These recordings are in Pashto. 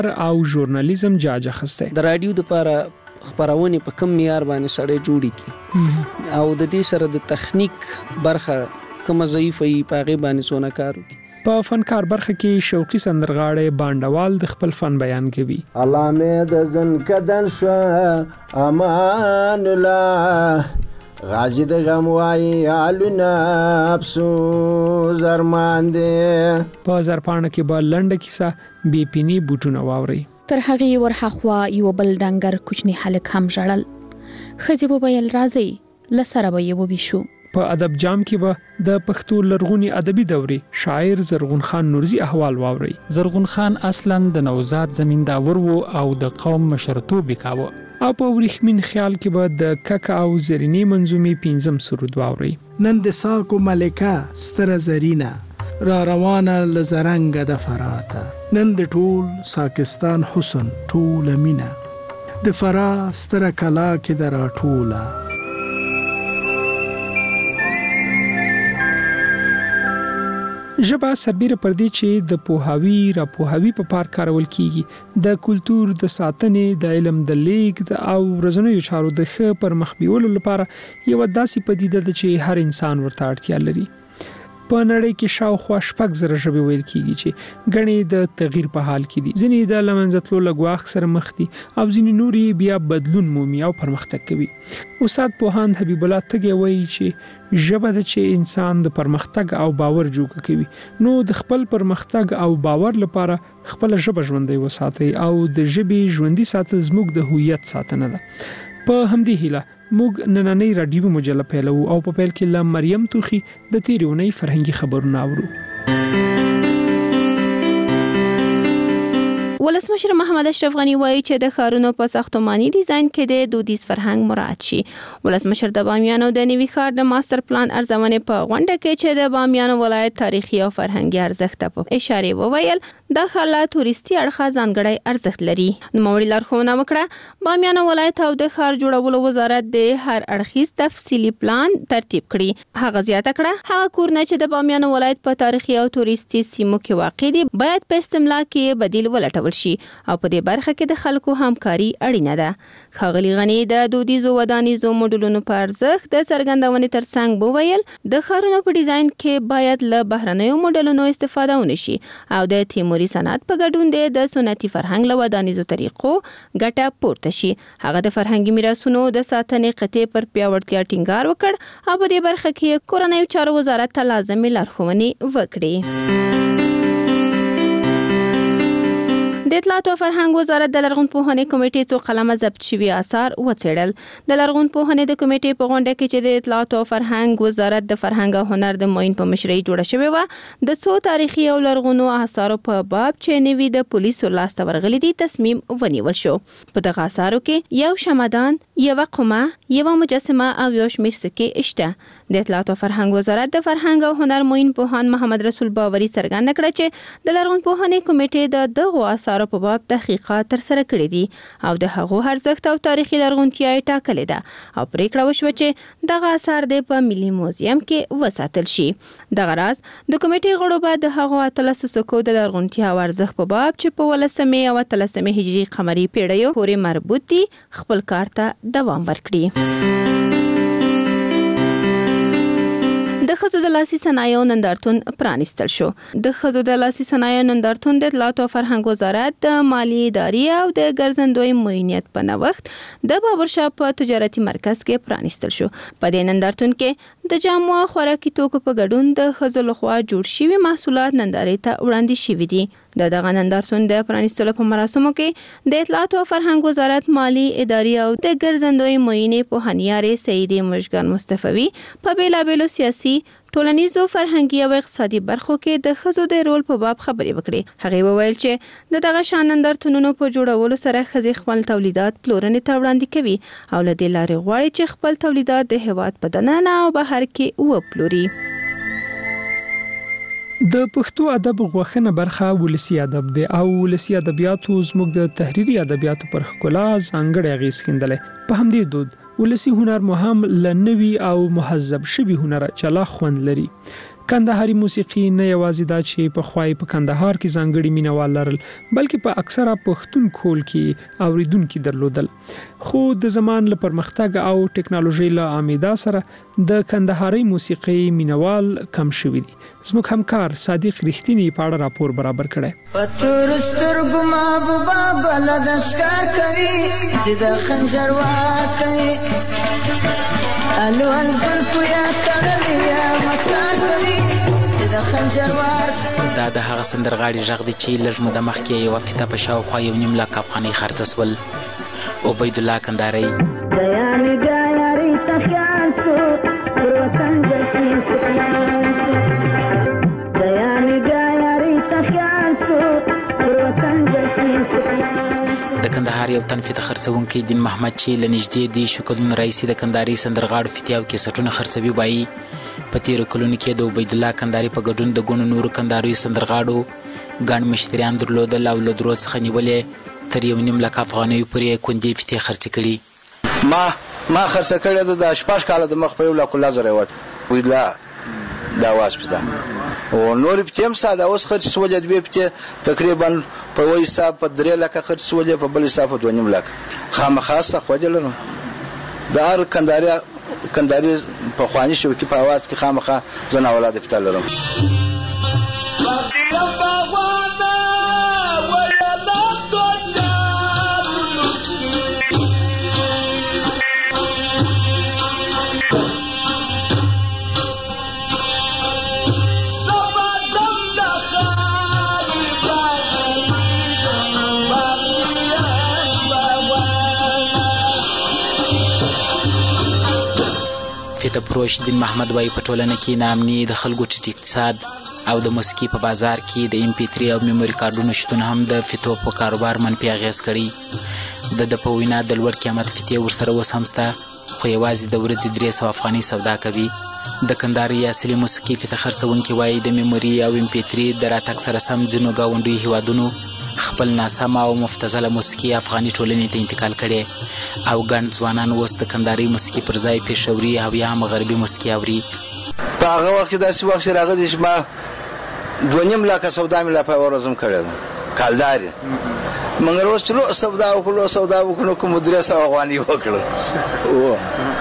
او ژورنالیزم جاج اخسته. د رادیو د لپاره خبرونه په کم معیار باندې سړی جوړی کی او د دې سره د تخنیک برخه کوم ضعیف وي په هغه باندې څونه کار وکړي. په فنکار برخه کې شوقي سندرغاړي بانډوال د خپل فن بیان کوي. علامه د زن کدن شو امان الله غازی د غم وای علنا افسوس ارمان دې. په زرپانه کې به لنډه کیسه بی پینی بوټونه واوري. تر هغه ورخوا یو بل ډنګر کوچنی هلک هم ژړل. خځې وویل راځي لسره به یې وبیشو. په ادب جام کې به د پښتو لرغونی ادبي دورې شاعر زرغون خان نورزي احوال واوري. زرغون خان اصلاً د نوزاد زمینداور وو او د قوم مشرتوب وکاوه. او په ورېخمین خیال کې به د ککا او زرینی منظومې 5 سرود واوري. نن د ساکو ملکه ستر زرینا را روانه لزرنګ د فراته نن د ټول ساکستان حسن ټول مینا د فرا ستر کلا کې درا ټوله. ژبه سربیره پر دې چې د پوهاوی را پوهاوی په پار کارول کیږي د کلچر د ساتنې د علم د لیږد او ورځنیو چارو د ښه پرمخ بیولو لپاره یو داسې پدیده ده چې هر انسان ورته اړتیا لري. په نړۍ کې شاوخوا 6,000 ژبې ویل کیږي چې غني د تغییر په حال کې دي. ځینې د لمنځتلو لګواخ سره مخ دي او ځینې نوري بیا بدلون مومي او پرمختګ کوي. استاد پوهاند حبیب الله تګي وایي چې ژبه د چې انسان د پرمختګ او باور جوړ کوي. نو د خپل پرمختګ او باور لپاره خپل ژبه ژوندۍ وساتئ او د ژبې ژوندۍ ساتل زموږ د هویت ساتنه ده. په همدې هیله موږ نننۍ رادیو مجله پیلو او په پیل کې ل مریم توخی د تیرونی فرهنګي خبرونه اورو. ولسمشر محمد اشرف غنی وایي چې د ښارونو په ساختماني ډیزاین کې د دودیز فرهنګ مراعات شي. ولسمشر د بامیانو د نوي ښار د ماستر پلان ارزونې په غونډه کې چې د بامیانو ولایت تاریخي او فرهنګي ارزښت په اشاره وویل د ښار لا تورستي اړخ ځانګړی ارزښت لري. نوموړي لارښوونه وکړه بامیانو ولایت او د ښار جوړولو وزارت د هر اړخیز تفصیلي پلان ترتیب کړي. هغه زیاته کړه هغه کورونه چې د بامیانو ولایت په تاریخي او تورستي سیمو کې واقع دي باید په استملا کې بدیل ولټول شي او په دې برخه کې د خلکو همکاري اړینه ده. ښاغلي غنی د دودیزو ودانیزو موډلونو په ارزښت د څرګندونې ترڅنګ وویل د ښارونو په ډیزاین کې باید له بهرنیو موډلونو استفاده ونشي او د تیموري صنعت په ګډون د سنتي فرهنګ له ودانیزو طریقو ګټه پورته شي. هغه د فرهنګي میراثونو د ساتنې قطعې پر پیاوړتیا ټینګار وکړ او په دې برخه کې کورنیو چارو وزارت ته لازمي لارښوونې وکړي. د اطلاعات او فرهنګ وزارت د لرغونپوهنې کمیټې څو قلمه ضبط شوي آثار وڅېړل. د لرغونپوهنې د کمیټې په غونډه کې چې د اطلاعات او فرهنګ وزارت د فرهنګ او هنر د معین په مشرۍ جوړه شوې وه د څو تاریخي او لرغونو آثارو په باب چې نوي د پولیسو لاسته ورغلي دي تصمیم ونیول شو. په دغه آثارو کې یو شمعدان، یوه قمه، یوه مجسمه او یو شمېر سکې شته. د اطلاعات او فرهنګ وزارت د فرهنګ او هنر معین پوهان محمد رسول باوري څرګنده کړه چې د لرغونپوهنې کمیټې د دغو آثارو په باب تحقیقات ترسره کړي دي او د هغو ارزښت او تاریخي لرغونتیا یې ټاکلې ده او پریکړه وشوه چې دغه آثار د په ملي موزیم کې وساتل شي. دغه راز د کمیټې غړو به د هغو 13 سکو د لرغونتیا او ارزښت په باب چې په 18 او 13 هجري قمري پیړیو پورې مربوط دي خپل کار ته دوام ورکړي. د ښځو د لاسي صنایعو نندارتون پرانیستل شو. د ښځو د لاسي صنایعو نندارتون د اطلاعات او فرهنګ وزارت د مالی ادارې او د ګرځندوی معینیت په نوښت د بابرشاه په تجارتي مرکز کې پرانیستل شو. په دې نندارتون کې د جامو او خوراکي توکو په ګډون د ښځو لخوا جوړ شوي محصولات نندارې ته وړاندې شوي دي. دغه نندارتون د پرانیستلو په مراسمو کې د اطلاعات او فرهنګ وزارت مالی ادارې او د ګرځندوی معینې پوهنیارې سیدې مشګان مصطفی په بیلابیلو سیاسي ټولنیزو فرهنګي او اقتصادي برخو کې د ښځو د رول په باب خبرې وکړې. هغې وویل چې د دغه شان نندارتونونو په جوړولو سره ښځې خپل تولیدات پلورنې ته وړاندې کوي او له دې لارې غواړي چې خپل تولیدات د هېواد په دننه او بهر کې وپلوري. د پښتو ادب غوښنه برخه ولسی ادب دی او ولسی ادبیاتو زموږ د تحریری ادبیاتو پر ښکلا ځانګړی اغېز ښندلی. په همدې دود ولسی هنر مو هم له نوي او مهذب شوي هنره جلا خوند لري. کندهاري موسیقي نه یوازې دا چې په خوای په کندهار کې ځانګړي مینوال لرل بلکې په اکثره پښتون کول کې اوریدونکو درلودل خو د زمان له پرمختګ او ټکنالوژي له امیدا سره د کندهاري موسیقي مینوال کم شوی دي زموږ همکار صادق رښتینی په اړه راپور برابر کړي پتور سترګو محبوبا بل د ښکار کوي چې د خنجر واکي الوان زلفو یا تړلې یا مکار کوي چې د خنجر واکي دا د هغه سندرغاړي غږ دی چې لږ موده مخکې یوه فیته په شاوخوا 1.5 لک افغانۍ خرڅه سول عبید الله کندهاري دیانې ګایاري تفیان سو پر وطن جشن سکلان سو دیانې ګایاري تفیان سو پر وطن جشن سکلان سو د کندهار یو تن فیته خرڅونکی دین محمد چې له نږدې دی شکلون رئیسي د کندهاري سندرغاړو فیتې او کیسټونه خرڅوي وایي په تیرو کلونو کې د عبید الله کندهاري په ګډون د ګڼو نورو کندهاري سندرغاړو ګڼ مشتریان درلودل او له درود څخه نیولې تر 1.5 لک افغانیو پورې کندې فیتې خرڅې کړي ما خرڅه کړې ده د 8 کاله د مخ په 1 لک لزر وټ عبید الله دا واسپدا او نور په تیم ساده اوس خرڅ سولې دوی په تقریبا په وای حساب په 3 لک خرڅ سولې په بل حساب 2.5 لک خامخاسه خوجلنو د هر کندهاري په خواني شو کې په आवाज کې خامخا زنا اولاد په تلرم فیته پروش دین محمد وای په ټولنه کې نامني د خلکو ټیټ اقتصاد او د موسیقي په بازار کې د MP3 او میموري کارډونو شتون هم د فیتو په کاروبار منفي اغیز کړي د په وینا د لوړ قیمت فیتې ورسره اوس هم شته خو یوازې د ورځې 300 افغانۍ سودا کوي د کندهاري اصلي موسیقي فیته خرڅونکي وایي د میموري او MP3 د راتګ سره سم ځینو ګاونډیو هیوادونو خپل ناسمه او مفتزله موسیقي افغاني ټولنې ته انتقال کړي او ګڼ ځوانان اوس د کندهاري موسیقي پر ځای پېښوري او یا هم غربي موسیقي اوري په هغه وخت کې داسې وخت راغلی چې ما 2.5 لک سودا مې لا په ورځم کړې ده کالداري مګر اوس چې سودا وکړو کوم 300 افغانۍ وکړو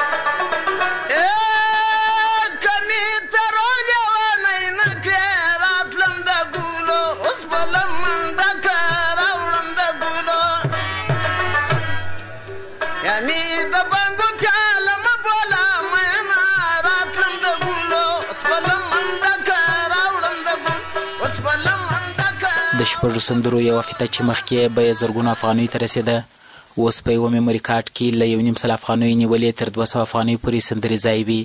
د شپږو سندرو یوه فیته چې مخکې به یې زرګونو افغانیو ته رسېده اوس په یوه میموري کارډ کې له 1.5 سل افغانیو نیولې تر 200 افغانیو پورې سندرې ځای وي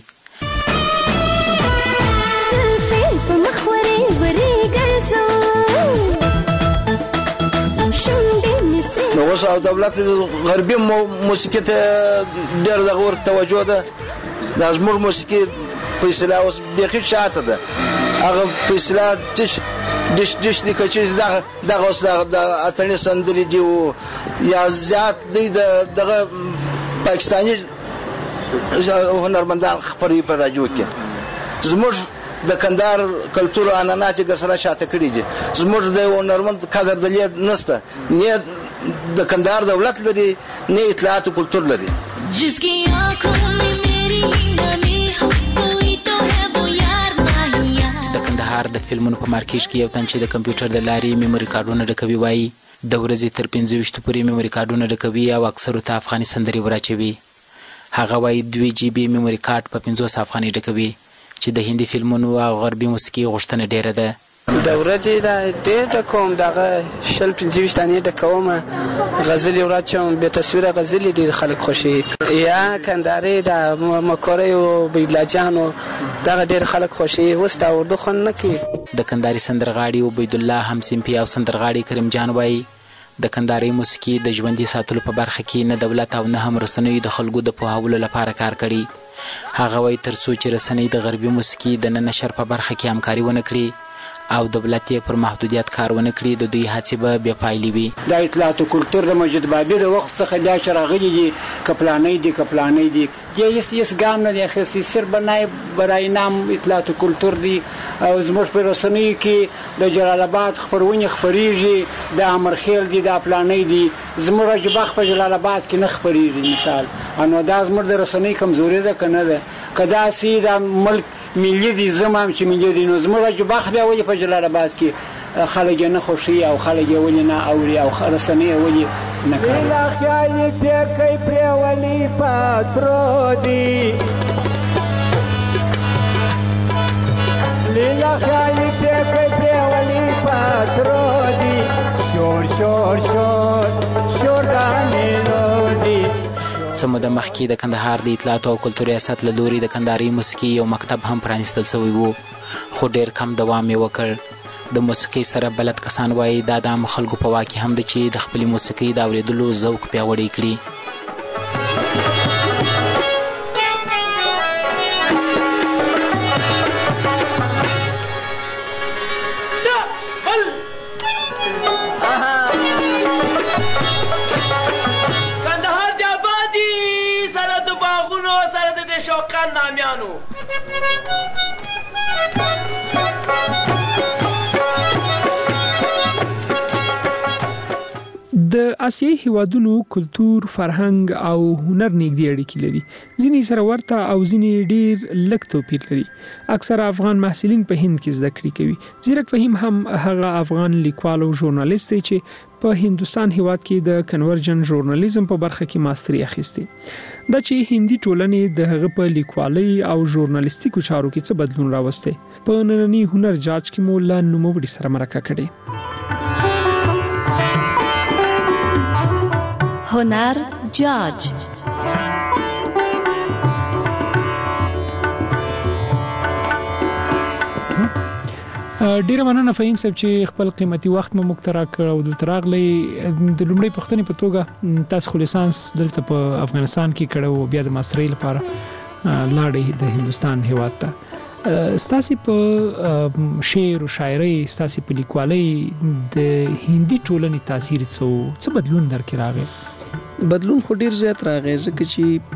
نو اوس او دولت غربي موسیقي ته ډېر دغه ورته توجه ده دا زموږ موسیقي په اصطلاح اوس بیخي شاته ده هغه په اصطلاح دش دي که چې دغه اوس د اتڼي سندرې دي یا زیات دی دغه پاکستاني هنرمندان خپروي په راډیو کې زموږ د کندهار کلتور عنعنات یې سره شاته کړي دي زموږ د هنرمند قدر دلید نشته نه د کندهار دولت لري نه اطلاعات کلتور لري د کندهار د فلمونو په مارکیټ کې یو تن چې د کمپیوټر د لارې میموري کارډونه ډکوي وایي د ورځې تر 15 پورې میموري کارډونه ډکوي او اکثرو ته افغاني سندرې وراچوي هغه وایي 2 GB میموري کارډ په 500 افغانۍ ډکوي چې د هندي فلمونو او غربي موسیقي غوښتنه ډیره ده د ورځې دا ډېر ډکوم دغه 15 دانې ډکوم غزلې وراچوم بې تصویره غزلې ډېر خلک خوښوي یا کندهاري د مکورۍ او بیدلاجانو دغه ډېر خلک خوښوي اوس دا اردو خوند نه کوي د کندهاري سندرغاړي عبید الله همسیمپي او سندرغاړي کریم جان وایي د کندهاري موسیقي د ژوندي ساتلو په برخه کې نه دولت او نه هم رسنیو د خلکو د پوهاولو لپاره کار کړي هغه وایي تر څو چې رسنۍ د غربي موسیقي د نه نشر په برخه کې همکاري ونه کړي او دولت یې پر محدودیت کار ونه کړي د دوی هڅې به بې پایلې وي. د اطلاعات او کلتور د مجید بابي د وخت څخه بیا چې راغلي دي که پلانۍ دي هیڅ ګام نه دی اخیستی، صرف برای نام اطلاعات او کلتور دي. او زموږ په رسنیو کې د جلال آباد خپرونې خپریږي، د امرخیل دي، د پلانۍ دي. زموږ رجبخ په جلال آباد کې نه خپریږي مثال. نو دا زموږ د رسنۍ کمزوري ده که نه ده؟ که داسې د ملک ملي دي زمام چې ملي دي نو زموږ رجبخ بیا ولې په جلال آباد کې خلک یې نه خوښوي او خلک یې ولې نه اوري او رسنۍ یې ولې نه کوي؟ لیلا خیالي پیکی پریولی پاترو دی، لیلا خیالي پیکی پریولی پاترو دی، شور شور شور شور دانیلو دی. څه موده مخکې د کندهار د اطلاعاتو او کلتور ریاست له لوري د کندهاري موسیقي یو مکتب هم پرانیستل شوی و، خو ډېر کم دوام یې وکړ. د موسیقۍ سره بلد کسان وایي دا د عامو خلکو په واک کې هم ده چې د خپلې موسیقۍ د اورېدلو ذوق پیاوړی کړي. کندهار د آبادي سره د باغونو سره د شوقان نامیانو د آسیایي هیوادونو کلتور، فرهنګ او هنر نږدې اړیکې لري. ځینې سره ورته او ځینې ډېر لږ توپیر لري. اکثره افغان محصلین په هند کې زده کړې کوي. زیرک فهیم هم هغه افغان لیکوال او ژورنالیست دی چې په هندستان هیواد کې د کنورجن ژورنالیزم په برخه کې ماستري اخیستی. دا چې هندي ټولنې د هغه په لیکوالۍ او ژورنالیستیکو چارو کې څه بدلون راوستی. په نننی هنر جاج کې مو له نوموړي سره مرکه کړې. هنر جاج. ډیره مننه فهیم صاحب چې خپل قیمتي وخت مو مخترع کړ او دلته راغلی. د لومړی پوښتنې په توګه تاسو خو لیسانس دلته په افغانستان کې کړو او بیا د ماسترۍ لپاره لاړې د هندستان هیواد ته. ستاسو په شعر او شاعرۍ، ستاسو په لیکوالۍ د هندي ټولنې تاثیر څه بدلون درکې راغی؟ بدلون خو ډیر زیات راغی ځکه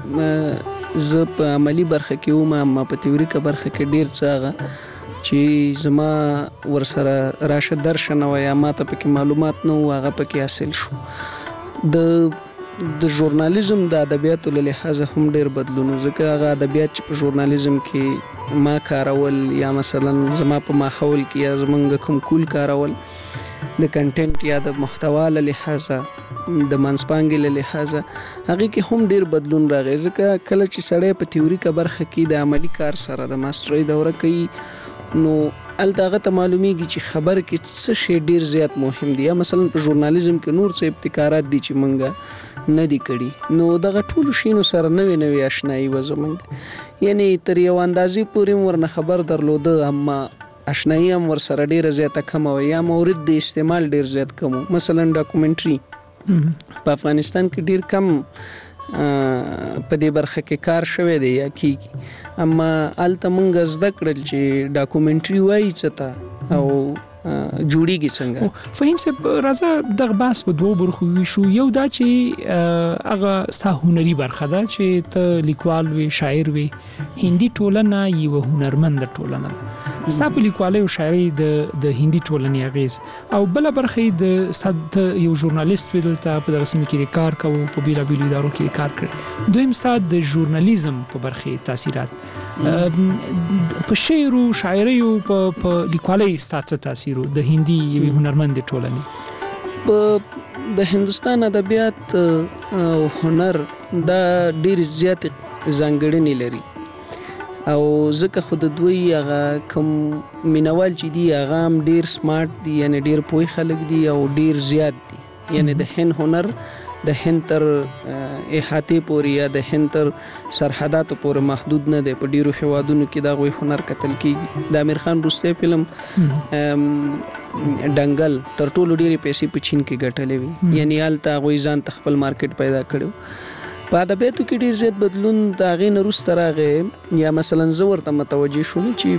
چې زه په عملی برخه کې وم، اما په تیوریکه برخه کې ډیر څه هغه چې زما ورسره راشه درشه نه وای، ما ته پکې معلومات نه و، هغه پکې حاصل شو. د ژورنالیزم د ادبیاتو له لحاظه هم ډیر بدلون، ځکه هغه ادبیات چې په ژورنالیزم کې ما کارول یا مثلا زما په ماحول کې یا زمونږ کوم کول کارول د کنټینټ یا د محتوا له لحاظه د منځپانګې له لحاظه هغه کې هم ډیر بدلون راغی. ځکه کله چې سړی په تیوریکه برخه کې د عملی کار سره د ماسترۍ دوره کوي نو الته هغه ته معلومیږي چې خبر کې څه شی ډیر زیات مهم دی. یا مثلا په ژورنالیزم کې نور څه ابتکارات دي چې مونږ نه دي کړي، نو دغه ټولو شینو سره نوې آشنایي و زمونږ، یعنی تر یو اندازې پورې ورنه خبر درلوده، اما آشنایي هم ورسره ډیره زیاته کمه وه یا مورد د استعمال ډیر زیات کم و. مثلا ډاکومنټري په افغانستان کې ډیر کم په دې برخه کې کار شوی دی یا کیږي، اما الته مونږ زده کړل چې ډاکومنټري وایي څه ته او جوړیږي څنګه. فهیم صاحب راځه دغه بحث په دوه برخو ویشو. یو دا چې هغه ستا هنري برخه ده چې ته لیکوال وي، شاعر وي. هندي ټولنه یو هنرمند ټولنه ده. ستا په لیکوالۍ او شاعرۍ د هندي ټولنې اغیز، او بل برخه د ستا یو ژورنالیست وي دلته په دغه سیمه کې کار کوو، په بیلابیلو ادارو کې کار کوي. دویم ستا د ژورنالیزم په برخه تاثیرات په شعر او شاعرۍ او په لیکوالۍ ستا څه تاثیر د هندي یو هنرمند ټولنې؟ په د هندستان ادبیات او هنر دا ډیر زیات ځانګړنې لري، او ځکه خو د دوی هغه کوم مینوال چې دي هغه هم ډیر سمارټ دي، یعنی ډیر پوه خلک دي او ډیر زیات دي. یعنی د هند هنر د هند تر احاطې پورې یا د هند تر سرحداتو پورې محدود نه دی. په ډیرو هیوادونو کې دا غوي هنر کتل کیږي. د امیر خان روسي فلم دنګل تر ټولو ډیره پیسې په چین کې ګټلې وي، یعنی هلته غوي ځان خپل مارکیټ پیدا کړو. په ادبیاتو کې ډیر زیات بدلون د هغې نه وروسته راغی. یا مثلا زه ورته متوجه شوم چې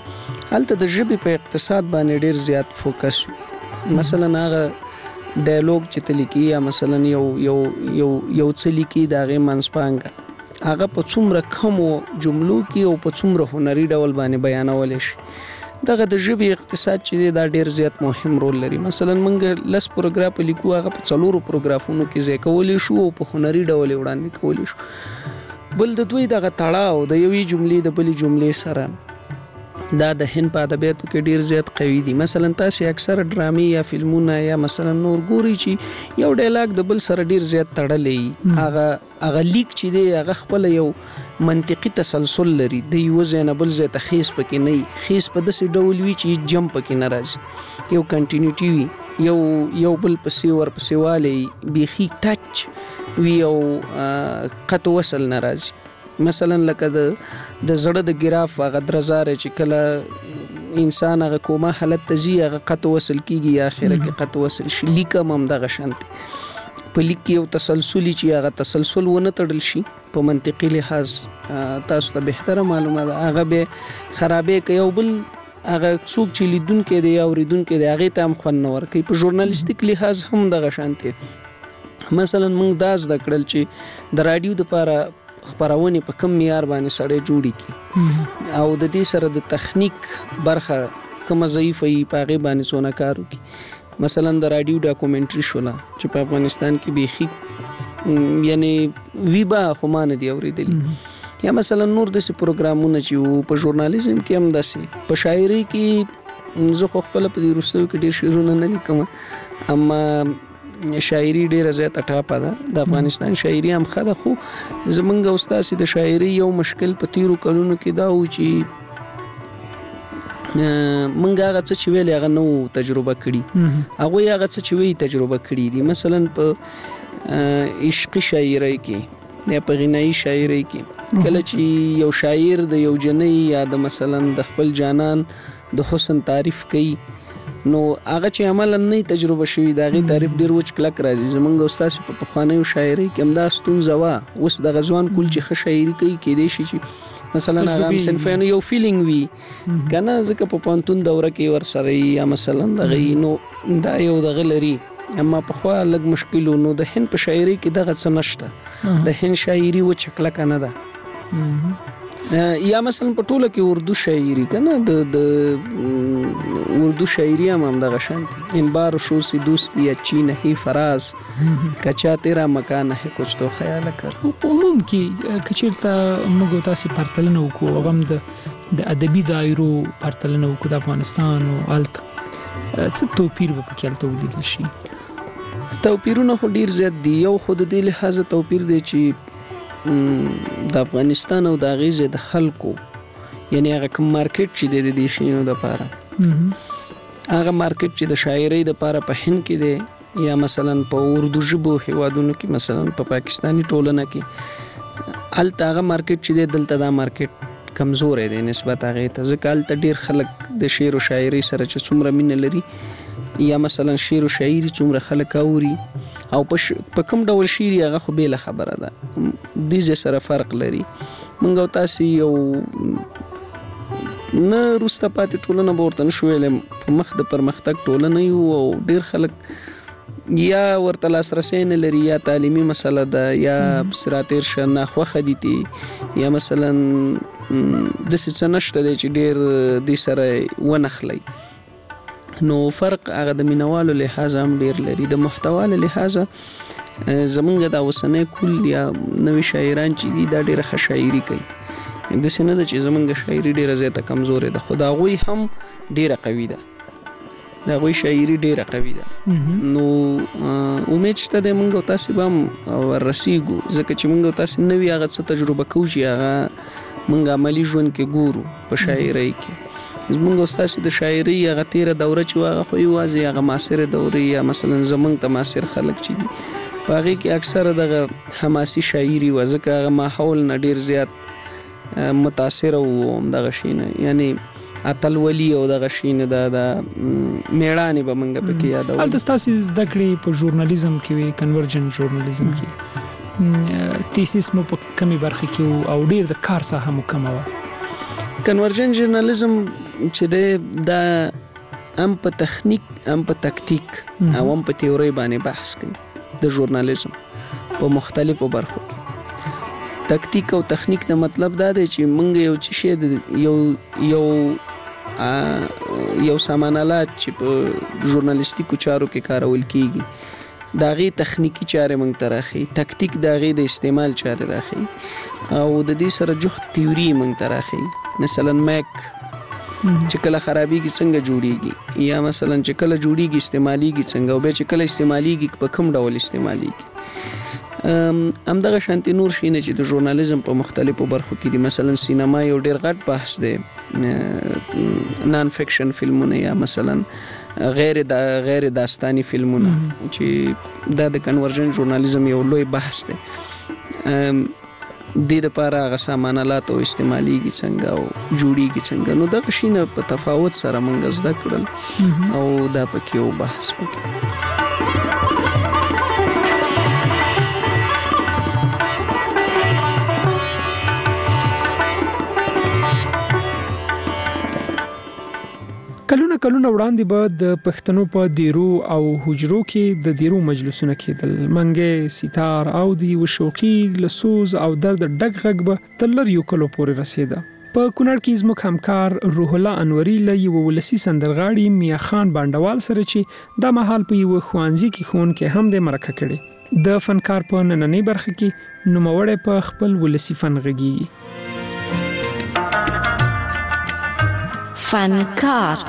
هلته د ژبې په اقتصاد باندې ډیر زیات فوکس وي. مثلا هغه ډایلوګ چې تلیکي یا مثلا یو څه لیکي د هغې منځپانګه هغه په څومره کمو جملو کې او په څومره هنري ډول باندې بیانولی شي. دغه د ژبې اقتصاد چې دی دا ډیر زیات مهم رول لري. مثلا موږ 10 پروګراف لیکو هغه په 4 پروګرافونو کې ځای کولی شو او په هنري ډول وړاندې کولی شو. بل د دوی دغه تړاو د یوې جملې د بلې جملې سره دا د هند په ادبیاتو کې ډیر زیات قوي دي. مثلا تاسو اکثر ډرامې یا فلمونه یا مثلا نور ګوري چې یو ډایلاګ د بل سره ډیر زیات تړلې هغه لیک چې دی هغه خپل یو منطقي تسلسل لري. د یو ځای نه بل ځای ته خیس پکې نه وي. خیس په داسې ډول وي چې جمپ پکې نه راځي. یو کنټینیوټي وي، یو بل پسې ورپسې والی بیخي ټچ وي او قطع وصل نه راځي. مثلا لکه د زړه د ګراف هغه درزاره چې کله انسان هغه کومه حالت ته ځي هغه قطع وصل کیږي یا اخره کې قطع وصل شي. لیکم هم دغه شانتي په لیک کې یو تسلسلي چې هغه تسلسل ونه تړل شي په منطقي لحاظ تاسو ته بهتره معلومه ده هغه به خرابې کوي او بل هغه څوک چې لیدونکي دی یا اوریدونکي دی هغې ته هم خوند نه ورکوي. په ژورنالیستیک لحاظ هم دغه شانتي. مثلا موږ دا زده کړل چې د راډیو دپاره خپرونې په کم معیار باندې سړی جوړې کړي او د دې سره د تخنیک برخه کومه ضعیفه وي په هغې باندې څونه کار وکړي. مثلا د راډیو ډاکومنټري شوله چې په افغانستان کې بیخي یعنی ویبا خو ما نه دي اورېدلي. یا مثلا نور داسې پروګرامونه چې په ژورنالیزم کې هم داسې. په شاعري کې زه خو خپله په دې وروستیو کې ډېر شعرونه نه لیکم اما شاعري ډیره زیاته ټاپه ده. د افغانستان شاعري هم ښه ده خو زمونږ او ستاسې د شاعري یو مشکل په تیرو کلونو کې دا و چې موږ هغه څه چې ویلې هغه نه تجربه کړي. هغوی هغه څه چې وی تجربه کړي دي. مثلا په عشقي شاعرۍ کې یا په غنایي شاعرۍ کې کله چې یو شاعر د یو جنۍ یا د مثلا د خپل جانان د حسن تعریف کوي نو هغه چې عملا نه تجربه شوي د هغې تعریف ډېر وچ کلک راځي. زمونږ او ستاسې په پخوانیو شاعرۍ کې همدا ستونزه وه. اوس د غزوان کول چې ښه شاعري کوي کیدای شي چې مثلا هغه هم صنفیانو یو فیلینګ وي که نه ځکه په پوهنتون دوره کې ورسره وي یا مثلا دغه نو دا یو دغه لري. اما پخوا لږ مشکل نو د هند په شاعرۍ کې دغه څه نشته. د هند شاعري وچ کلکه نه ده. یا مثلا په ټوله کې اردو شاعري کنه د اردو شاعري هم دغه شانتي. ان بار شو سی دوستی اچھی نہیں فراز کچا تیرا مکان ہے کچھ تو خیال کر. په عموم کې کچیرته موږ تاسو پرتلنه وکړو غم د ادبي دایرو پرتلنه وکړو د افغانستان او الته څه توپیر به پکې الته ولیدل شي؟ توپیرونه خو ډیر زیات دي. یو خو د دې لحاظه توپیر دی چې د افغانستان او د هغې د خلکو یعنی هغه کوم مارکیټ چې دی د دې شیانو دپاره هغه مارکیټ چې د شاعرۍ دپاره په هند کې دی یا مثلا په اردو ژبو هیوادونو کې مثلا په پاکستاني ټولنه کې هلته هغه مارکیټ چې دی دلته دا مارکیټ کمزوری دی نسبت هغې ته. ځکه هلته ډېر خلک د شعر و شاعرۍ سره چې څومره مینه لري یا مثلا شعر و شاعري څومره خلک اوري او په کوم ډول شعر هغه خو بیله خبره ده. دې سره فرق لري. موږ او تاسې یو نه وروسته پاتې ټولنه به ورته نشو ویلی په مخ د پرمختګ ټولنه یو او ډېر خلک یا ورته لاسرسی نه لري یا تعلیمي مسله ده یا سرات تېر شه ناخوښه دي تې یا مثلا داسې څه نشته دی چې ډېر دې سره ونښلی. نو فرق هغه د مینوالو لحاظه هم ډېر لري. د محتوا له لحاظه زمونږ دا اوسنی کول یا نوي شاعران چې دي دا ډېره ښه شاعري کوي. داسې نه ده چې زمونږ شاعري ډېره زیاته کمزورې ده خو د هغوی هم ډېره قوي ده. د هغوی شاعري ډېره قوي ده. نو امید شته دی موږ او تاسې به هم وررسېږو ځکه چې موږ او تاسې نوي هغه څه تجربه کوو چې هغه موږ عملي ژوند کې ګورو په شاعرۍ کې. زمونږ او ستاسې د شاعرۍ هغه تېره دوره چې هغه خو یوازې هغه معاصرې دورې یا مثلا زمونږ ته معاصر خلک چې دي په هغې کې اکثره دغه حماسي شاعري وه ځکه هغه ماحول نه ډېر زیات متاثره و همدغه شي نه یعنی اتلولي او دغه شي نه د میړانې به موږ پکې یادوو. هلته ستاسې زده کړې په ژورنالیزم کې وې کنورجن ژورنالیزم کې تیسیس مو په کمې برخې کې او ډېر د کار ساحه مو کمه وه. کنورجن ژورنالیزم چې دا هم په تخنیک هم په تکتیک او هم په تیوري باندې بحث کوي د ژورنالیزم په مختلفو برخو کې. تکتیک او تخنیک نه مطلب دا دی چې موږ یو شی یو سامانالات چې په ژورنالیستیکو چارو کې کارول کیږي دا غي تخنیکی چارې موږ ته راخي، تکتیک دا غي د استعمال چارې راخي او د دې سره جوخت تیوري موږ ته راخي. مثلا میک چې کله خرابېږي څنګه جوړیږي، یا مثلا چې کله جوړیږي استعماليږي څنګه، او بیا چې کله استعماليږي په کوم ډول استعماليږي. همدغه شانتي نور شینه چې د ژورنالیزم په مختلفو برخو کې دي. مثلا سینما یو ډیر غټ بحث دی، نان فکشن فلمونه یا مثلا غیر داستاني فلمونه چې دا د کنورژن ژورنالیزم یو لوی بحث دی. د لپاره هغه سامانالات او استعماليږي څنګه او جوړیږي څنګه، نو دغه شینه په تفاوت سره موږ زده کړل او دا پکې یو بحث وکړو. کلونه وړاندې به د پښتنو په دیرو او حجرو کې د دیرو مجلسونه کېدل. منګي، سیتار او د وشوقي لسوز او درد ډک غږ به تل یو کلو پورې رسیده. په کونړ کې زموږ همکار روح الله انوري له یو ولسی سندرغاړي میا خان بانډوال سره چې د مهال په یو خوانزي کې خون کې هم د مرکه کړي. د فنکار په نننۍ برخه کې نوموړی په خپل ولسی فن غږیږي. فنکار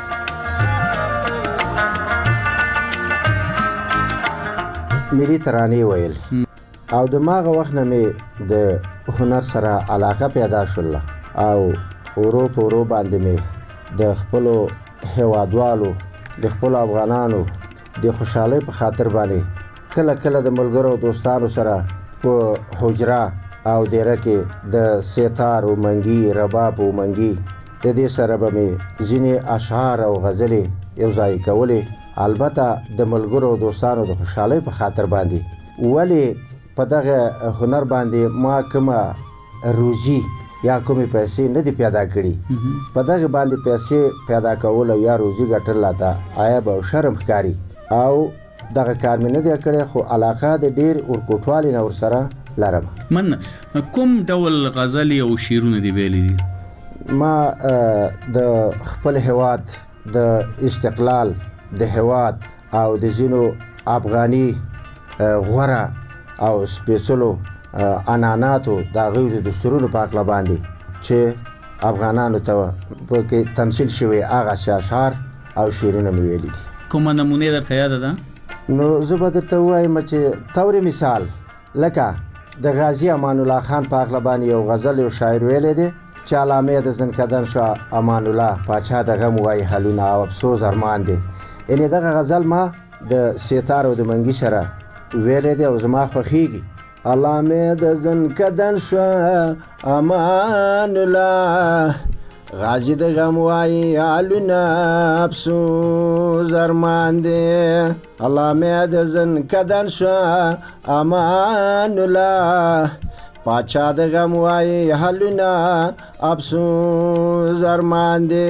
ملي ترانې ویل او د ماغه وخت نه مې د هنر سره علاقه پیدا شول او ورو باندې مې د خپل هوادوالو د خپل افغانانو د خوشحالۍ په خاطر باندې کله د ملګرو دوستانو سره په حجره او دیره کې د سیتار او منګي، رباب او منګي د دې سره به مې ځینې اشعار او غزلې یو ځای کولې. البته د ملګرو دوستانو د خوشحالۍ په خاطر باندې، ولی په دغه هنر باندې ما کومه روزي یا کومې پیسې نه دي پیدا کړي. په دغه باندې پیسې پیدا کول یا روزي ګټل لاته عیب او شرم ښکاري او دغه کار مې نه دی کړی، خو علاقه د ډیر ورکوټوالي نه ورسره لرم. من کوم ډول غزل او شعرونه دی ویلي دي؟ ما د خپل هواد د استقلال د هواد او د زینو افغاني غوره او سپیڅلو عنعناتو د غوړو د دستورونو په اړه باندې چې افغانانو ته په تمثيل شوی هغه اشعار او شعرونه ویلي دي. کومه نمونه درته یاد ده؟ نو زه به درته وایم چې تور مثال لکه د غازی امان الله خان په اړه باندې یو غزل او شاعر ویلی دی چې علامه د زنکدن شاه امان الله پاچا د غم وای حلونه او افسوس ارمان دی. یعنی دغه غزل ما د سیتار او د منګي سره ویلې دی او زما خوښیږي. علامه د زنکدن شاه امان الله غازی د غم وای حلونه افسوس ارمان دی. علامه د زنکدن شاه امان الله پاچا د غم وای حلونه افسوس ارمان دی.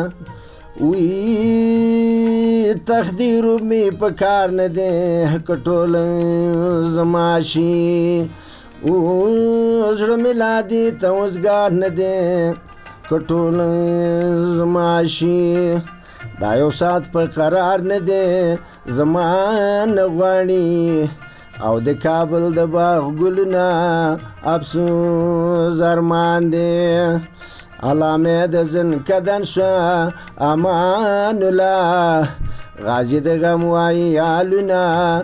وی تقدیر می پکار نه دی کټول زماشي او زړه ملادي توسګار نه دی کټول زماشي دا یو سات په قرار نه دی زمان غواړي او د کابل د باغ ګلونه افسوس ارمان دی. علامه د زنکدن شاه امان الله غازی د غم وای حلونه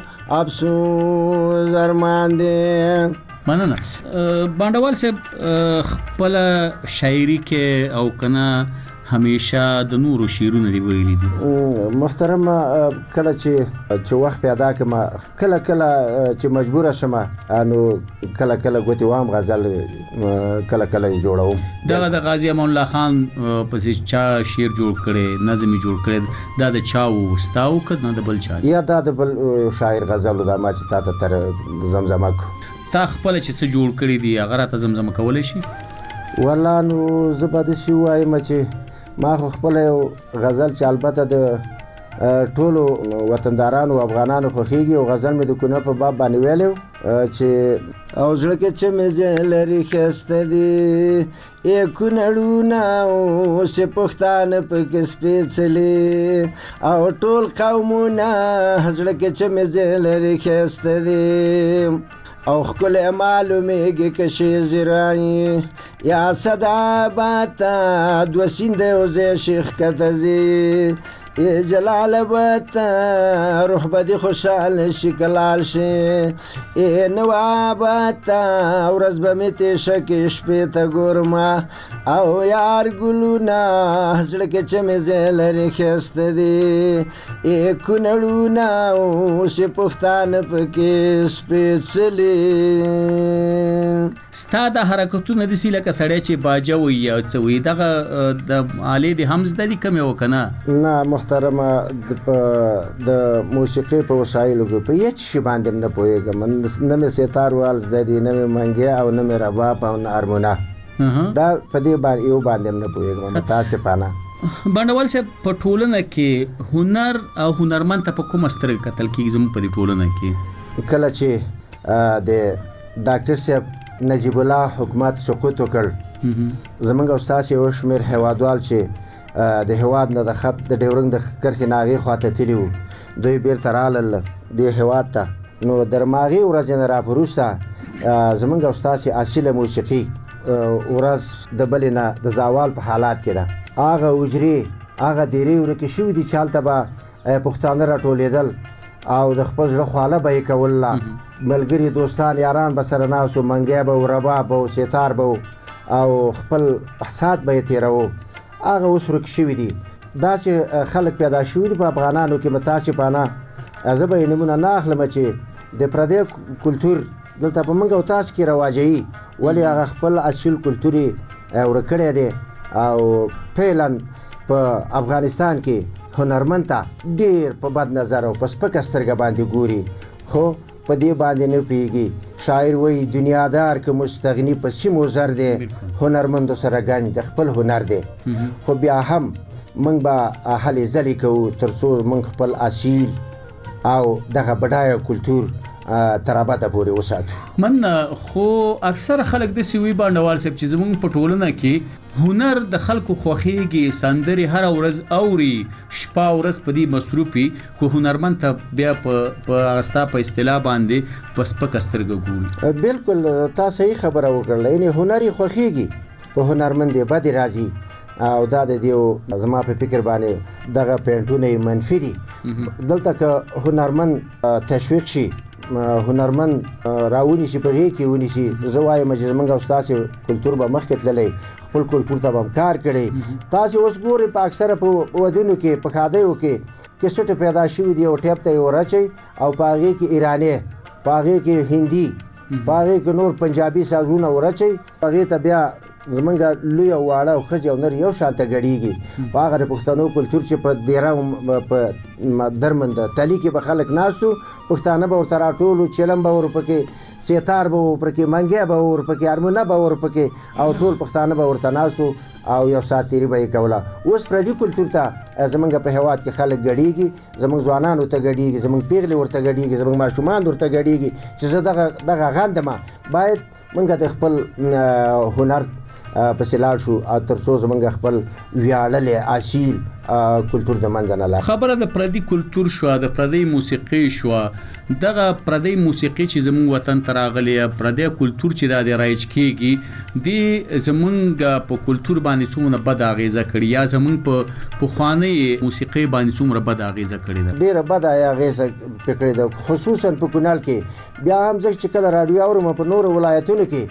افسوس ارمان دی. مننه. بانډوال صاحب خپل شاعري کې او کنه همیشه د نورو شعرونه دی ویلي دي؟ محترم کله چې وخت پیدا کما کله چې مجبور شمه نو کله غوتی وام غزل کله جوړوم. دا د غازی امان الله خان پسې چا شعر جوړ کړي، نظم جوړ کړي، دا د چا وستاو کړه د بل چا یا دا د بل شاعر غزل دا ما چې تا تر زمزمه کو تا خپل چې څه جوړ کړي دي هغه راته زمزمه کولای شي؟ والله نو زبد شي وایم چې ما خو خپل یو غزل چې البته د ټولو وطندارانو افغانانو خوښیږي او غزل مې د کونړ په باب باندې ویلی چې او زړه کې چې مې ځای لري ښایسته دي کونړونه اوس یې پښتانه پکې سپېڅلي او ټول قومونه زړه کې چې مې ځای لري ښایسته دي او ښکلی معلومیږي که شیزې رایي یا صدابته دوه سینده یو ځای شي ښکته ځي جلال آباد روح بدی خوشحال شي کلال شي نواباد ورځ به مې تېشه کې شپې ته ګورم او یار ګلونه زړه کې چې مې ځای لري ښایسته دي کونړونه اوس یې پښتانه پکې سپېڅلي. ستا دا حرکتونه داسې لکه سړی چې باجه وي یا څه وي دغه د آلې دې هم زده دي کمې و که نه؟ نه محترمه د موسیقۍ په وسایلو کې په هېڅ شي باندې نه پوهېږم. نه مې ستار وال زده دي، نه مې منګی او نه مې رباب او نه هارمونه. دا په دې یو باندې هم نه پوهېږم متاسفانه. بانډوال صاحب په ټولنه کې هنر او هنرمند ته په کومه سترګه کتل کېږي زموږ په دې ټولنه کې؟ کله چې د ډاکټر صاحب نجیب الله حکومت سقوط وکړ زموږ او ستاسې یو شمېر هیوادوال چې د هیواد نه د خط د ډیورنډ د کرښې نه هغې خواته تللي وو دوی بیرته رالل دې هیواد ته. نو د هماغې ورځې نه راپوروسته زموږ او ستاسې اصیله موسیقي ورځ د بلې نه د زوال په حالات کې ده. هغه حجرې هغه دیرې ورکې شوي دي چې هلته به پښتانه راټولېدل او د خپل زړه خواله به یې کوله. ملګري دوستان یاران به سره ناست وو، منګی به و، رباب به و، ستار به و او خپل احساس به یې تېروو. هغه اوس ورک شوي دي. داسې خلک پیدا شوي دي په افغانانو کې متاسفانه. زه به یې نومونه نه اخلم چې د پردی کلتور دلته په موږ او تاسو کې رواجوي، ولې هغه خپل اصیل کلتور یې ورک کړی دی او فعلا په افغانستان کې هنرمند ته ډېر په بد نظر او په سپکه سترګه باندې ګوري. خو په دې باندې نه پوهېږي. شاعر وایي دنیادار که مستغني په سیمو زر دی هنرمندو سره ګنج د خپل هنر دی. خو بیا هم موږ به هلې ځلې کوو تر څو موږ خپل اصیل او دغه بډایه کلتور تر ابده پورې وساتو. من خو اکثر خلک داسې وي بانډوال صاحب چې زموږ په ټولنه کې هنر د خلکو خوښېږي، سندرې هره ورځ اوري، شپه ورځ په دې مصروف وي، خو هنرمند ته بیا په ستا په اصطلاح باندې په سپکه سترګه ګوري. بالکل تا صحیح خبره وکړله. یعنې هنر یې خوښېږي خو هنرمند یې بدې راځي او دا د دې زما په فکر باندې دغه پوینټونه یې منفي دي. دلته که هنرمند تشویق شي، هنرمند راونیسي، په غېږ کې ونیسي، زه وایم چې زموږ او ستاسې کلتور به مخکې تللی، خپل کلتور ته به هم کار کړی. تاسې اوس ګورئ په اکثره په ودونو کې په ښادیو کې کیسټ پیدا شوي دي او ټیپ ته یې ورچئ او په هغې کې ایراني، په هغې کې هندي، په هغې کې نور پنجابي سازونه ورچئ، هغې ته بیا زمونږ لوی او واړه او ښځې او نر یو شان ته ګډېږي. په هغه د پښتنو کلتور چې په دیره په درمند تلي کې به خلک ناست وو، پښتانه به ورته راټول وو، چلم به ورپکې، ستار به ورپکې، منګی به ورپکې، هارمونه به ورپکې او ټول پښتانه به ورته ناست وو او یو ساعت تېري به یې کوله. اوس پردي کلتور ته زمونږ په هېواد کې خلک ګډېږي، زمونږ ځوانان ورته ګډېږي، زمونږ پیغلې ورته ګډېږي، زمونږ ماشومان ورته ګډېږي چې زه دغه غندمه. باید موږ د خپل هنر پسې لاړ شو او تر څو زموږ خپل ویاړلی اصیل کلتور د منځه نه لاړ. خبره د پردي کلتور شوه، د پردی موسیقي شوه. دغه پردی موسیقي چې زموږ وطن ته راغلی، پردی کلتور چې دا د رایج کېږي، دې زموږ په کلتور باندې څومره بد اغېزه کړې یا زموږ په پخوانۍ موسیقۍ باندې څومره بد اغېزه کړې ده؟ ډېره بده اغېزه پرې کړې ده، خصوصا په کونړ کې. بیا هم زه چې کله راډیو اورم په نورو ولایتونو کې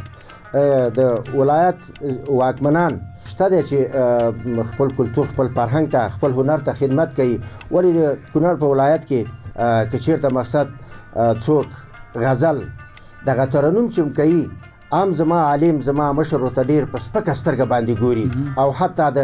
د ولایت واکمنان شته دی چې خپل کلتور، خپل فرهنګ ته، خپل هنر ته خدمت کوي. ولې د کونړ په ولایت کې که چېرته مقصد څوک غزل دغه ترنم چې کوي، عام زما عالم زما مشر ورته ډېر په سپکه سترګه باندې ګوري او حتی د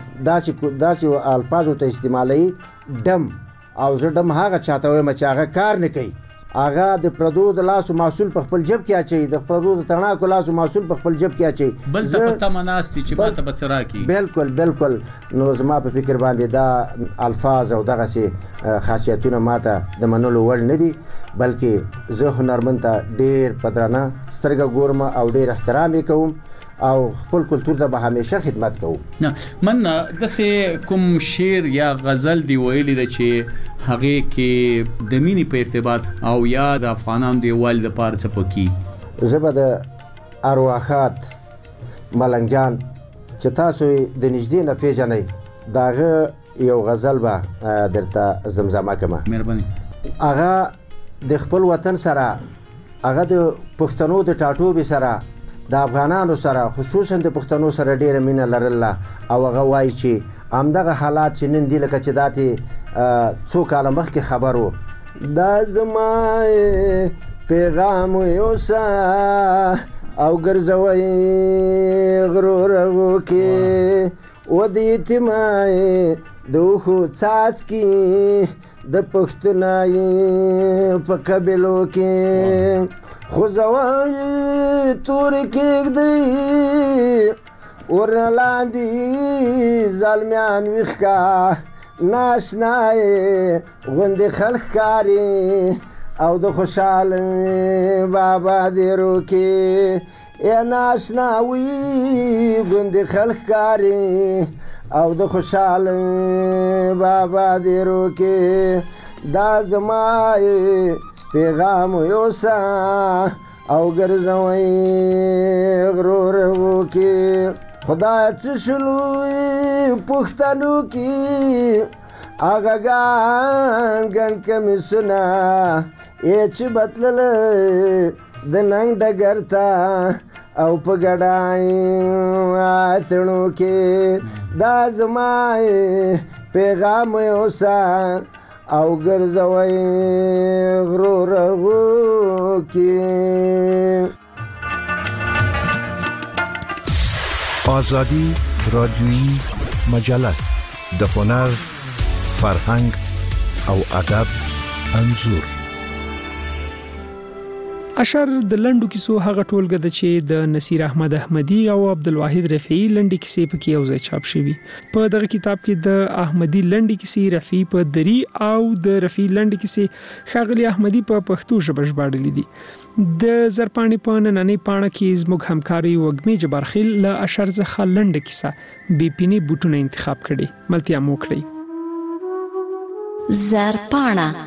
داسې الفاظو ته استعمالوي ډم. او زه ډم هغه چاته وایم چې هغه کار نه کوي، هغه د پردو د لاسو محصول په خپل جب کې اچي، د پردو د تڼاکو لاسو محصول په خپل جب کې اچي، بل ته پته مناستي چې ماته به څه راکړي. بالکل. نو زما په فکر باندې دا الفاظ او دغسې خاصیتونه ماته د منلو وړ نه دي، بلکې زه هنرمند ته ډېر په درنه سترګه ګورم او ډېر احترام یې کوم او خپل کلتور ته به همیشه خدمت کوو. من داسې کوم شعر یا غزل دی ویلی ده چې هغې کې د مینې په ارتباط او یا د افغانانو د یووالي دپاره څه پکې؟ زه به د ارواښاد ملنګ جان چې تاسو یې د نږدې نه پېژنئ د هغه یو غزل به درته زمزمه کړمه. مهرباني. هغه د خپل وطن سره، هغه د پښتنو د ټاټوبې سره، د افغانانو سره، خصوصا د پښتنو سره ډیره مینه لرله او هغه وایي چې همدغه حالات چې نن دي لکه چې داتې څو کاله مخکې خبر و، دا زما پیغام یوسه او ګرځوئ غرورغو کې و د یتیمای د اوښو څاڅکي د پښتونای په قبیلو کې خوځوئ تورې کېږدئ ورنه لاندې ظالمیان ویښکا ناشنای غوندې خلک ښکاري او د خوشحال بابا دیرو کې ای ناشنا وي غوندې خلک ښکاري او د خوشحال بابا دیرو کې دا زما پیغام یوسه او ګرځوئ غرورغو کې خدای څه شلوي پښتنو کې هغه ګڼ کمیسونه یې چې بتلله د ننګ ډګر ته او په ګډای اتڼو کې دا زما پیغام یوسه او ګرځوئ غرورغو کې. آزادی رادیویی مجله د هنر، فرهنګ او ادب انځور. اشر د لنډو کیسو هغه ټولګه ده چې د نصیر احمد احمدی او عبدالواحد رفیعي لنډې کیسې پکې یو ځای چاپ شوي. په دغه کتاب کې د احمدی لنډې کیسې رفیعي په دری او د رفیعي لنډې کیسې ښاغلي احمدی په پښتو ژبه ژباړلې دي. د زرپاڼې په نننۍ پاڼه کې زموږ همکاري وږمې جبارخیل له اشر څخه لنډه کیسه بیپینې بوټونه انتخاب کړي. ملتیا مو کړئ. زرپاڼه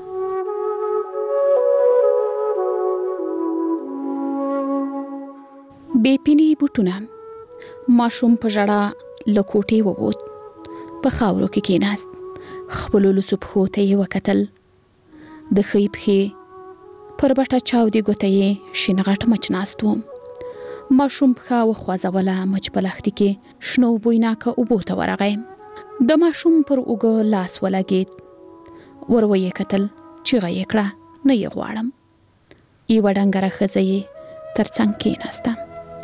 بیپینی بوټونه. ماشوم په ژړا له کوټې ووت، په خاورو کې کېناست، خپلو لوڅو پښو ته یې وکتل. د ښۍ پښې پر بټه چاودې ګوته یې شین غټ مچ ناست و. ماشوم پښه وخوځوله، مچ په لښتي کې شنو بویناکه اوبو ته ورغی. د ماشوم پر اوږه لاس ولګېد، ور ویې کتل، چیغه یې کړه، نه یې غواړم. یوه ډنګره ښځه یې تر څنګ کېناسته.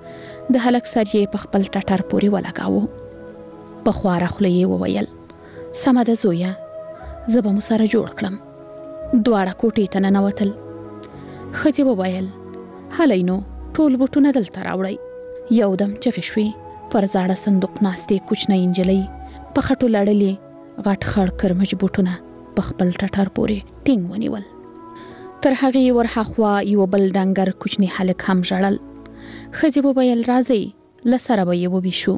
د هلک سر یې په خپل ټټر پورې ولګاوه. په خواره خوله یې وویل، سمه ده زویه، زه به مو سره جوړ کړم. دواړه کوټې ته ننوتل. ښځې وویل، هلئ نو ټول بوټونه دلته راوړئ. یودم چغې شوې. پر زاړه صندوق ناستې کوچنۍ نجلۍ په خټو لړلې غټ خړ کرمچ بوټونه په خپل ټټر پورې ټینګ ونیول. تر هغې ورهاخوا یو بل ډنګر کوچني هلک هم ژړل. ښځې وویل، راځئ له سره به یې وویشو.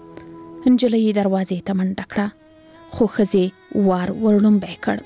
نجلۍ دروازې ته منډه کړه، خو ښځې وار ورړومبی کړ.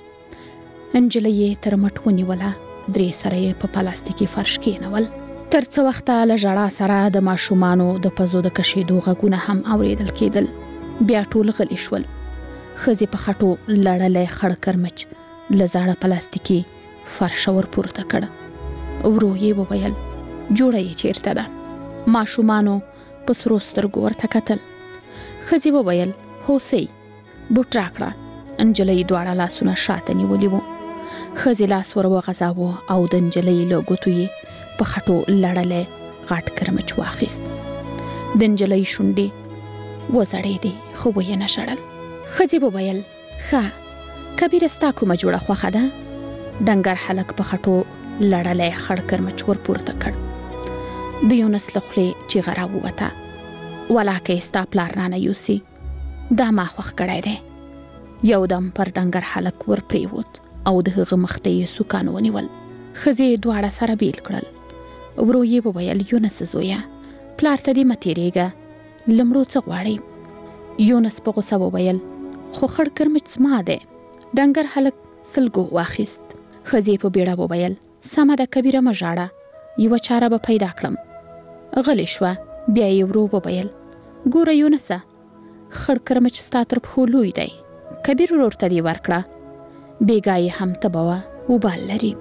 نجلۍ یې تر مټ ونیوله، درې سره یې په پلاستیکي فرش کېنول. تر څه وخته له ژړا سره د ماشومانو د پزو د کشېدو غږونه هم اوریدل کېدل. بیا ټول غلي شول. ښځې په خټو لړلی خړ کرمچ له زاړه پلاستیکي فرشه ور پورته کړ. ورو یې وویل، جوړه یې چیرته ده؟ ماشومانو په سرو سترګو ورته کتل. ښځې وویل، هوسۍ، بوټ راکړه. نجلۍ دواړه لاسونه شاته نیولي وو. ښځې لاس ور وغځاوه او د نجلۍ له ګوتو یې په خټو لړلی غټ کرمچ واخیست. د نجلۍ شونډې وځړېدې، خو ویې نه ژړل. ښځې وویل، ښه، کبیره ستا کومه جوړه خوښه ده؟ ډنګر هلک په خټو لړلی خړ کرمچ ور پورته کړ. د یونس له خولې چیغه راووته، ولاکه ستا پلار رانه یوسي، دا ما خوښ کړی دی. یو دم پر ډنګر هلک ور پریوت او د هغه مخ ته یې سوکان ونیول. ښځې دواړه سره بیل کړل. ورو یې وویل، یونس زویه، پلار ته دې مه تېرېږه، له مړو څه غواړې؟ یونس په غوسه وویل، خو خړ کرمچ زما دی. ډنګر هلک سلګو واخیست. ښځې په بیړه وویل، سمه ده کبیره مه ژاړه، یوه چاره به پیدا کړم. غلی شوه. بیا یې ورو وویل، ګوره یونسه، خړ کرمچ ستا تر پښو لوی دی، کبیر ورور ته دې ورکړه، بېګا یې هم تبه وه وبال لري.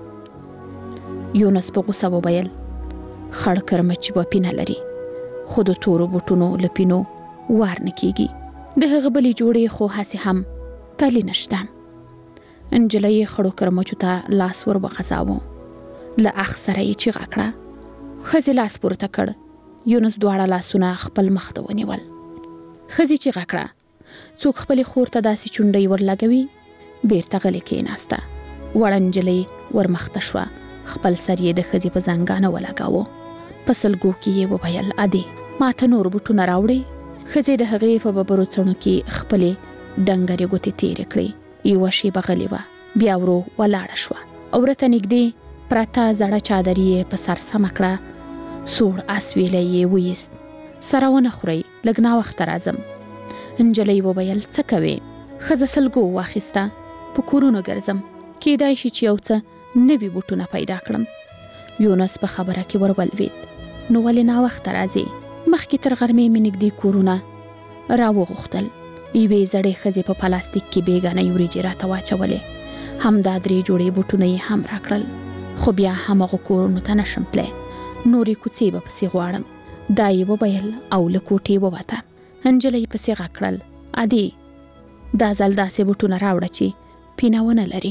یونس په غوسه وویل، خړ کرمچ وپینه لري، خو د تورو بوټونو له پینو وار نه کېږي. د هغه بلې جوړې خو هسې هم تلی نشته. نجلۍ خړو کرمچو ته لاس ور وغځاوه. له اخ سره یې چیغه کړه. ښځې لاس پورته کړ. یونس دواړه لاسونه خپل مخ ته ونیول. ښځې چیغه کړه، څوک خپلې خور ته داسې چونډۍ ورلګوي؟ بیرته غلې کېناسته. وړه نجلۍ ورمخته شوه. خپل سر یې د ښځې په زنګانه ولګاوه. په سلګو کې یې وویل، ادې ما ته نور بوټونه راوړې؟ ښځې د هغې په ببرو څڼو کې خپلې ډنګرې ګوتې تېرې کړې. یوه شېبه غلې وه، بیا ورو ولاړه شوه. ورته نږدې پرته زړه چادري یې په سر سمه کړه. سوړ اسویلی یې ویست. سره ونه خورئ، لږ ناوخته راځم. نجلۍ وویل، څه کوې؟ ښځه سلګو واخیسته. په کورونو ګرځم، کیدای شي چې یو څه نوي بوټونه پیدا کړم. یونس په خبره کې ورولوید، نو ولې ناوخته راځې؟ مخکې تر غرمې مې نږدې کورونه راوغوښتل. یوې زړې ښځې په پلاستیک کې بېګانۍ وریجې راته واچولې. همدا 3 جوړې بوټونه یې هم راکړل. خو بیا همغو کورونو ته نشم تلی، نورې کوڅې به پسې غواړم. دا یې وویل او له کوټې ووته. نجلۍ پسې غږ کړل، ادې دا ځل داسې بوټونه راوړه چې پینه ونه لري.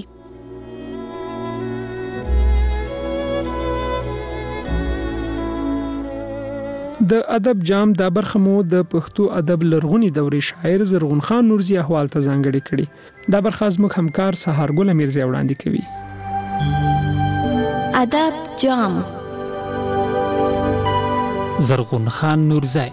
د ادب جام دا برخه مو د پښتو ادب لرغونی دورې شاعر زرغون خان نورزي احوال ته ځانګړې کړي. دا برخه زموږ همکار سهارګل میرزا وړاندې کوي. ادب جام. زرغون خان نورزي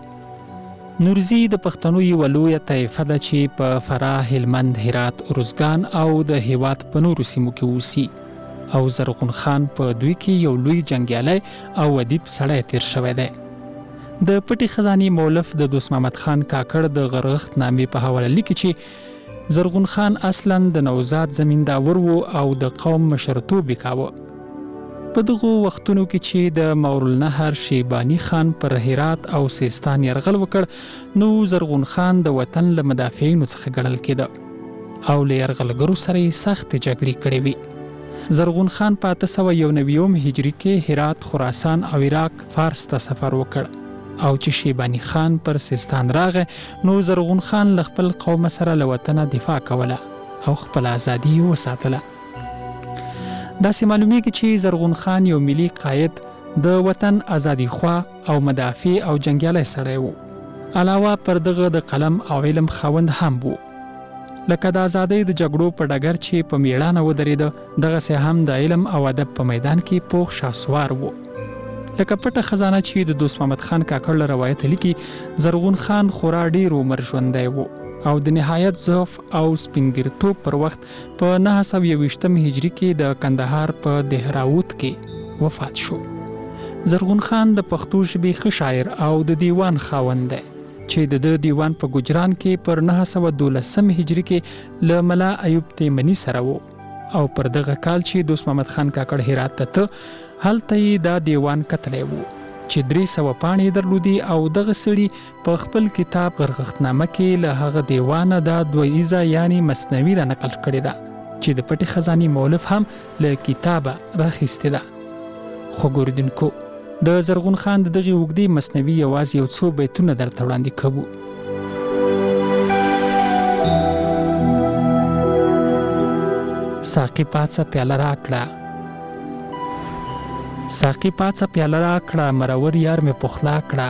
د پښتنو یو لویه طایفه ده چې په فراه، هلمند، هرات، ارزګان او د هیواد په نورو سیمو کې اوسي. او زرغون خان په دوی کې یو لوی جنګیالی او ادیب سړی تیر شوی دی. د پټي خزاني مولف د دوست محمد خان کاکړ د غرغښت نامې په حواله لیکي چې زرغون خان اصلاً د نوزاد زمینداور و او د قوم مشرتوب یې کاوه. په دغو وختونو کې چې د مورالنهر شیباني خان پر هرات او سیستان یرغل وکړ، نو زرغون خان د وطن له مدافعینو څخه ګڼل کېده او له یرغلګرو سره یې سختې جګړې کړې وې. زرغون خان په 891 هجري کې هرات، خراسان او عراق فارس ته سفر وکړ. او چې شیبانی خان پر سیستان راغی، نو زرغون خان له خپل قوم سره له وطنه دفاع کوله او خپل ازادي وساتله. داسې معلومیږي چې زرغون خان یو ملي قائد، د وطن ازادي خوا او مدافع او جنگیالی سړی و. علاوه پر دغه د قلم او علم خاوند هم و. لکه د ازادۍ د جګړو په ډګر چې په میړانه ودرېده، دغسې هم د علم او ادب په میدان کې پوخ شاسوار و. لکه پټه خزانه چې د دوست محمد خان کاکړ له روایت لیکي، زرغون خان خورا ډیر عمر ژوندی و او د نهایت ضعف او سپینګیرتوب پر وخت په 921 هجري کې د کندهار په دهراوت کې وفات شو. زرغون خان د پښتو ژبې ښه شاعر او د دیوان خاوند دی چې د دیوان په ګجران کې پر 912 هجري کې له ملا ایوب تیمني سره و. او پر دغه کال چې دوست محمد خان کاکړ هرات ته هلته یې دا دیوان کتلی و چې 300 پاڼې درلودي. او دغه سړي په خپل کتاب غرغښتنامه کې له هغه دیوانه دا 2 یعنی مثنوي را نقل کړې ده چې د پټي خزاني مولف هم له کتابه راخیستې ده. خو ګوریدونکو، د زرغون خان د دغې اوږدې مثنوي یوازې یو څو بیتونه درته وړاندې کوو. ساقي پاڅه پیاله راکړه، ساقي پاڅه پیاله راکړه، مرور یار مې پخلا کړه.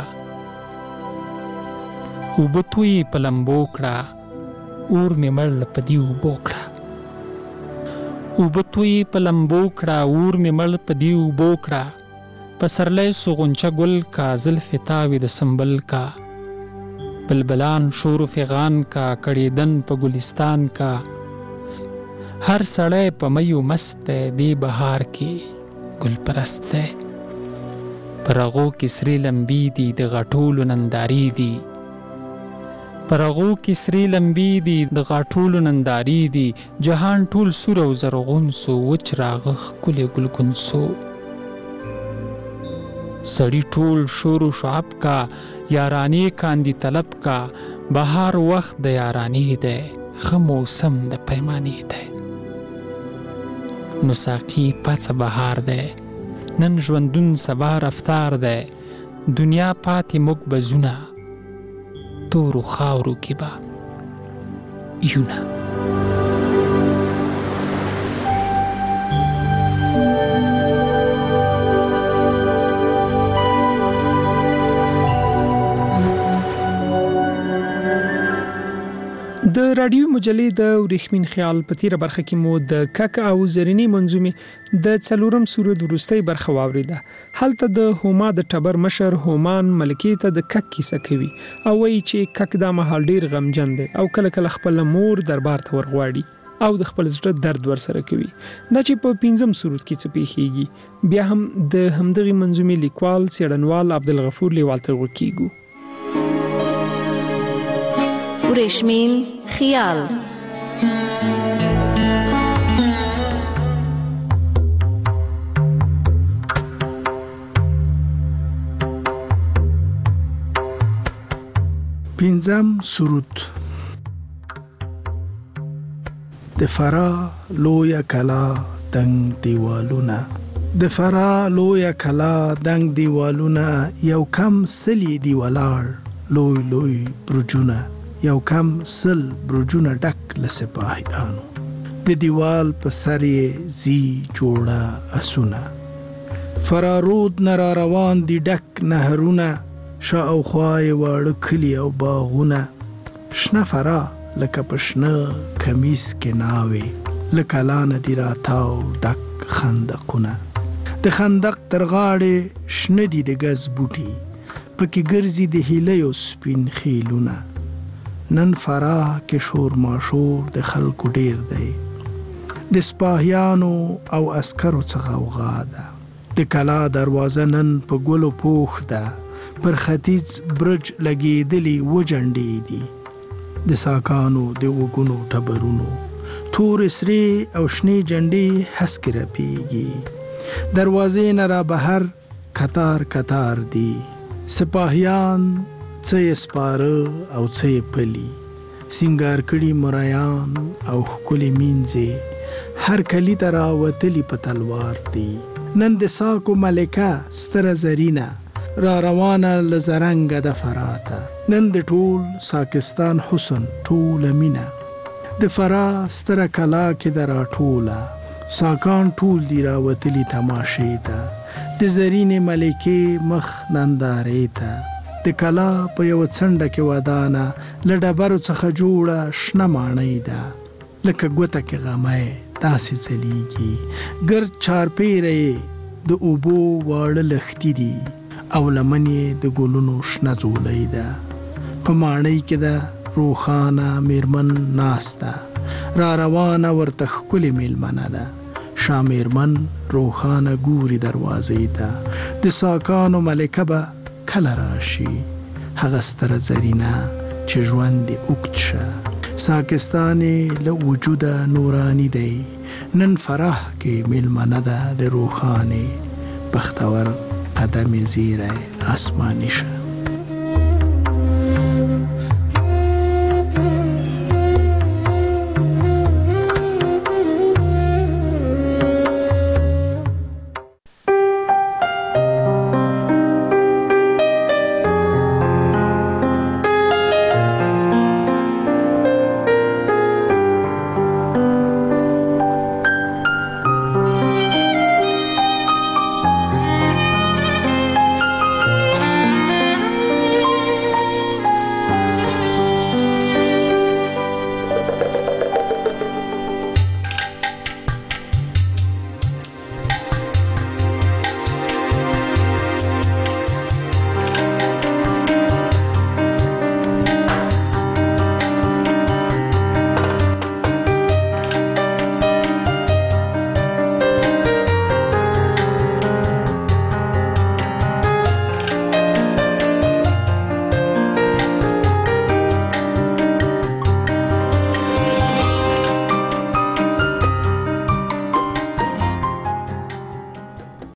اوبه توی په لمبو کړه، اور مې مړ په دې اوبو کړه. اوبه توی په لمبو کړه، اور مې مړ په دې اوبو کړه، په سرلی سغنچه ګل کا، زلفې تاوې د سنبل کا، بلبلان شور و فغان کا، کړېدن په ګلستان کا، هر سړی په میو مست دی، دې بهار کې ګل پرست دی، پر هغو کې سرې لمبې دي د غټولو نندارې دي، پر هغو کې سرې لمبې دي د غټولو نندارې دي، جهان ټول سور او زرغون سو، وچ راغه ښکلی ګلګون سو، سړی ټول شور و شعب کا، یارانې کاندي طلب کا، بهار وخت د یارانې دی، ښه موسم د پیمانې دی، نو ساقي پڅه بهار دی، نن ژوندون سبا رفتار دی، دنیا پاتې موږ به زونه، تورو خاورو کې به یونه. د رادیو مجلې د ورېښمین خیال په تیره برخه کې مو د کک او زرینی منظومې د څلورم سورت وروستۍ برخه واوریده. هلته د هوما د ټبر مشر هومان ملکې ته د کک کیسه کوي او وایي چې کک دا مهال ډیر غمجن دی او کله کله خپل مور دربار ته ورغواړي او د خپل زړه درد ورسره کوي. دا چې په 5م سورت کې څه پیښیږي بیا هم د همدغې منظومې لیکوال څېړنوال عبدالغفور لیوال ته غوږ ورېښمین خیال. پنځم سورت. د فرا لویه کلا دنګ دیوالونه، د فرا لویه کلا دنګ دیوالونه، یو کم سلی دی ولاړ لوی لوی برجونه، یو کم سل برجونه ډک له سپاهیانو، د دیوال په سر یې زی جوړه اسونه، فرارود نه را روان دي ډک نهرونه، شا او خوا یې واړه کلي او باغونه، شنه فرا لکه په شنه کمیس کې ناوې، له کلا نه دي راتاو ډک خندقونه، د خندق تر غاړې شنه دي د ګز بوټي، پکې ګرځي د هیلیو سپین خیلونه، نن فراه کې شور ماشور د خلکو ډیر دی، د سپاهیانو او عسکرو څخه غوغا ده، د کلا دروازه نن په ګلو پوښ ده، پر ختیځ برج لګېدلي وجنډې دي، د ساکانو د اوږونو ټبرونو، تور سرې او شنې جنډې هسکې رپېږي، دروازې نه را بهر کتار کتار دي، سپاهیان څه یې سپاره او څه یې پلي، سینګار کړي مرایان او ښکلې مینځې، هر کلي ته راوتلي په تلوار دي، نن د ساکو ملکه ستره زرینه، را روانه له زرنګه د فراته، نن د ټول ساکستان حسن ټوله مینه، د فرا ستره کلا کې د راټوله، ساکان ټول دي راوتلي تماشې ته، د زرینې ملکې مخ نندارې ته، د کلا په یو څنډه کې ودانه، له ډبرو څخه جوړه شنه ماڼۍ ده، لکه ګوته کې غمی داسې ځلیږي، ګرد چارپیره یې د اوبو واړه لښتي دي، او لمن یې د ګلونو شنه ځولۍ ده، په ماڼۍ کې ده روښانه میرمن ناسته، را روانه ورته ښکلې میلمنه ده، شا میرمن روښانه ګوري دروازې ته، د ساکانو ملکه به کله راشي، هغه ستره زرینه چې ژوند دې اوږد شه، ساکستان یې له وجوده نوراني دی، نن فرح کې میلمنه ده د روښانې، بختور قدم یې زیری آسماني شه.